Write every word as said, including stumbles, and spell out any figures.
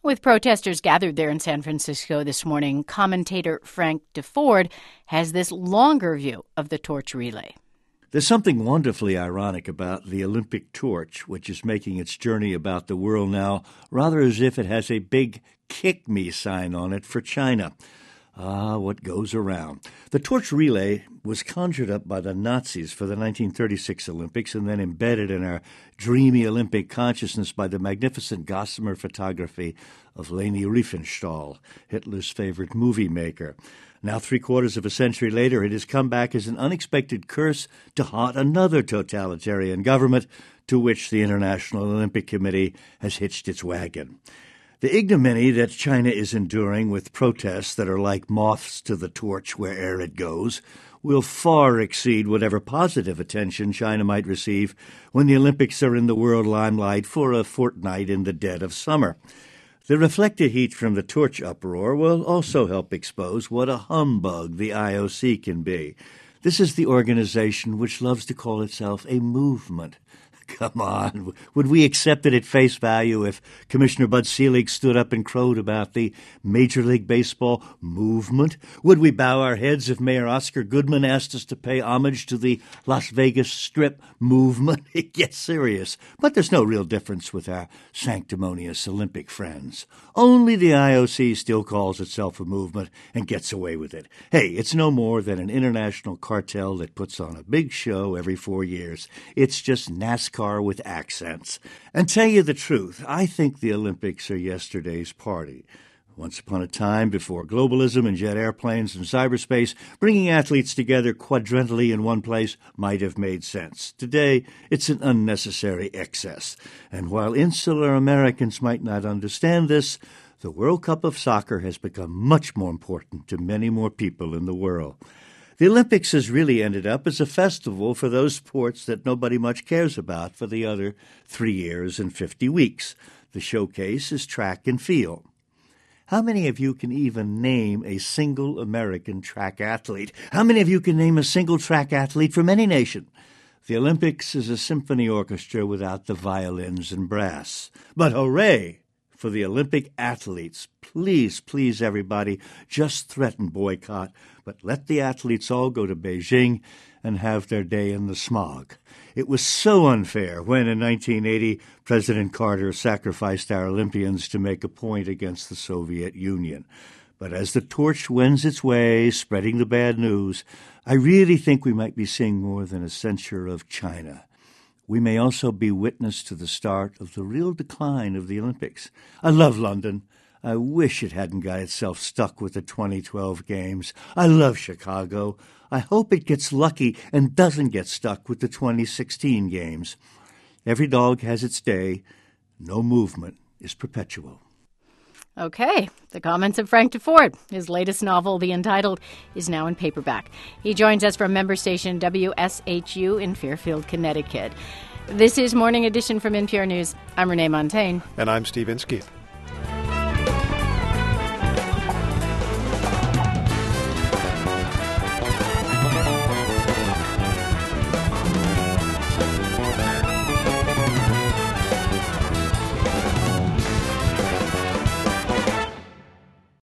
With protesters gathered there in San Francisco this morning, commentator Frank Deford has this longer view of the torch relay. There's something wonderfully ironic about the Olympic torch, which is making its journey about the world now, rather as if it has a big kick me sign on it for China. Ah, what goes around. The torch relay was conjured up by the Nazis for the nineteen thirty-six Olympics and then embedded in our dreamy Olympic consciousness by the magnificent gossamer photography of Leni Riefenstahl, Hitler's favorite movie maker. Now, three quarters of a century later, it has come back as an unexpected curse to haunt another totalitarian government to which the International Olympic Committee has hitched its wagon. The ignominy that China is enduring with protests that are like moths to the torch where'er it goes will far exceed whatever positive attention China might receive when the Olympics are in the world limelight for a fortnight in the dead of summer. The reflected heat from the torch uproar will also help expose what a humbug the I O C can be. This is the organization which loves to call itself a movement. Come on, would we accept it at face value if Commissioner Bud Selig stood up and crowed about the Major League Baseball movement? Would we bow our heads if Mayor Oscar Goodman asked us to pay homage to the Las Vegas Strip movement? It gets serious, but there's no real difference with our sanctimonious Olympic friends. Only the I O C still calls itself a movement and gets away with it. Hey, it's no more than an international cartel that puts on a big show every four years. It's just NASCAR with accents. And tell you the truth, I think the Olympics are yesterday's party. Once upon a time, before globalism and jet airplanes and cyberspace, bringing athletes together quadrantally in one place might have made sense. Today, it's an unnecessary excess. And while insular Americans might not understand this, the World Cup of Soccer has become much more important to many more people in the world. The Olympics has really ended up as a festival for those sports that nobody much cares about for the other three years and fifty weeks. The showcase is track and field. How many of you can even name a single American track athlete? How many of you can name a single track athlete from any nation? The Olympics is a symphony orchestra without the violins and brass. But hooray for the Olympic athletes. Please, please, everybody, just threaten boycott, but let the athletes all go to Beijing and have their day in the smog. It was so unfair when, in nineteen eighty, President Carter sacrificed our Olympians to make a point against the Soviet Union. But as the torch wends its way, spreading the bad news, I really think we might be seeing more than a censure of China. We may also be witness to the start of the real decline of the Olympics. I love London. I wish it hadn't got itself stuck with the twenty twelve games. I love Chicago. I hope it gets lucky and doesn't get stuck with the twenty sixteen games. Every dog has its day. No movement is perpetual. Okay, the comments of Frank Deford. His latest novel, The Entitled, is now in paperback. He joins us from member station W S H U in Fairfield, Connecticut. This is Morning Edition from N P R News. I'm Renee Montaigne. And I'm Steve Inskeep.